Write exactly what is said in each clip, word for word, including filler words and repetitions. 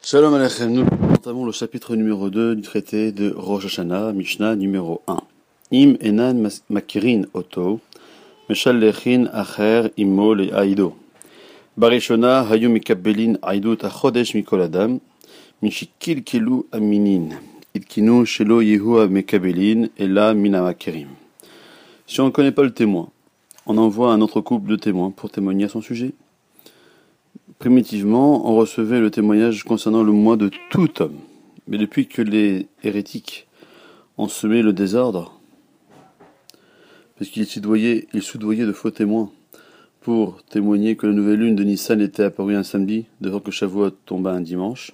Shalom Aleichem, nous entamons le chapitre numéro deux du traité de Rosh Hashanah, Mishnah numéro un. Im enan makirin oto, meshallechin acher immo le aido. Barishona hayu mikabelin aidut achodesh mikol adam, mishikil kilu aminin, ilkinu shelo yehu mekabelin ela mina makirim. Si on ne connaît pas le témoin, on envoie un autre couple de témoins pour témoigner à son sujet. Primitivement, on recevait le témoignage concernant le moi de tout homme. Mais depuis que les hérétiques ont semé le désordre, parce qu'ils soudoyaient, ils soudoyaient de faux témoins pour témoigner que la nouvelle lune de Nissan était apparue un samedi, devant que Shavuot tomba un dimanche,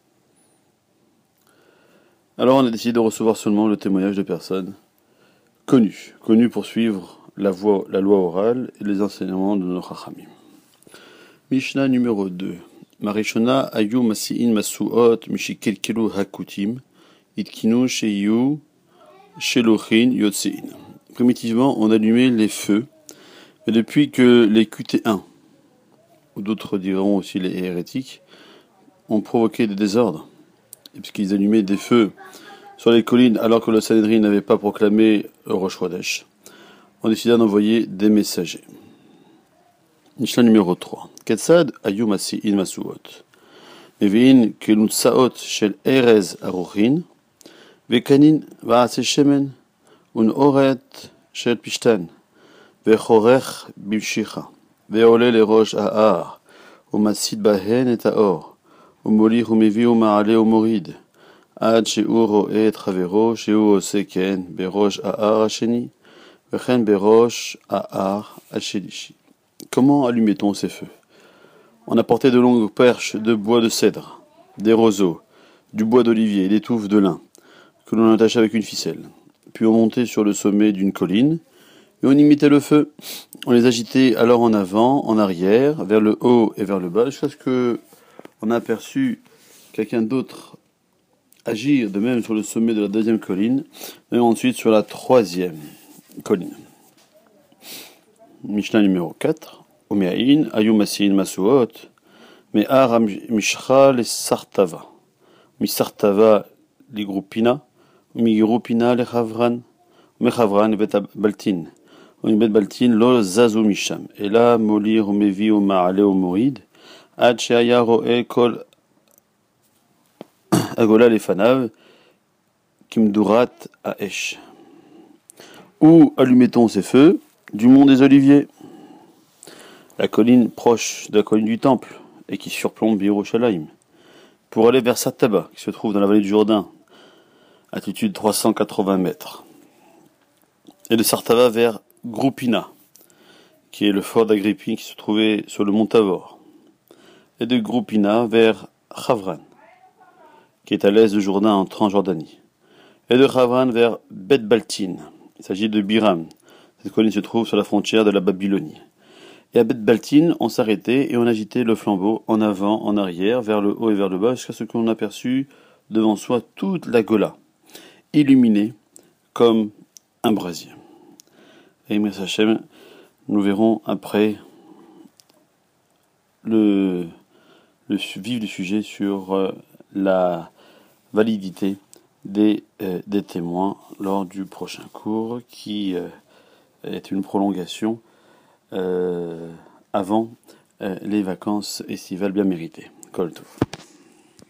alors on a décidé de recevoir seulement le témoignage de personnes connues, connues pour suivre la, voie, la loi orale et les enseignements de nos Chachamim. Mishnah numéro deux. Marishona ayu masi'in masuot mishikelkelu hakutim itkinu sheyu shelochin yotsein. Primitivement, on allumait les feux, mais depuis que les Q T un, ou d'autres diront aussi les hérétiques, ont provoqué des désordres, et puisqu'ils allumaient des feux sur les collines alors que le Sanhedrin n'avait pas proclamé le Rosh Chodesh, on décida d'envoyer des messagers. Mishnah numéro trois. Ketzad ayu masi'in masuot. Mevi'in kelutsaot shel erez arochin, vekanin va'ase shemen, un oret shel pishtan, vechorech bimshicha, ve'ole lerosh ha'ar, umasid bahen et ha'or, umolih umevi'u ma'ale umorid, ad she'u ro'e et chavero, she'u ose ken, berosh ha'ar hasheni, vechen berosh ha'ar hashelishi. Comment allumait-on ces feux? On apportait de longues perches de bois de cèdre, des roseaux, du bois d'olivier et des touffes de lin, que l'on attachait avec une ficelle. Puis on montait sur le sommet d'une colline, et on imitait le feu. On les agitait alors en avant, en arrière, vers le haut et vers le bas, jusqu'à ce qu'on a aperçu quelqu'un d'autre agir de même sur le sommet de la deuxième colline, et ensuite sur la troisième colline. Mishnah numéro quatre. Umeain ayu masi'in masuot me'ar mishcha le sartava misartava li grupina mi grupina le chavran me chavran bet baltin un bet baltin lo zazu misham ela molir umevi u ma'ale u morid ad she'aya ro'e kol agola lefanav kimdurat ha'esh. Où allumait-on ces feux? Du mont des Oliviers, la colline proche de la colline du Temple et qui surplombe Yerushalayim, pour aller vers Sartava, qui se trouve dans la vallée du Jourdain, altitude trois cent quatre-vingts mètres, et de Sartava vers Groupina, qui est le fort d'Agrippine qui se trouvait sur le mont Tavor, et de Groupina vers Chavran, qui est à l'est de Jourdain en Transjordanie, et de Chavran vers Bet Baltin. Il s'agit de Biram. Cette colline se trouve sur la frontière de la Babylonie. Et à Bet Baltin, on s'arrêtait et on agitait le flambeau en avant, en arrière, vers le haut et vers le bas, jusqu'à ce qu'on aperçut devant soi toute la Gola, illuminée comme un brasier. Et Imre Sachem, nous verrons après le, le vif du sujet sur euh, la validité des, euh, des témoins lors du prochain cours qui euh, est une prolongation euh, avant euh, les vacances estivales bien méritées. Kol Tov.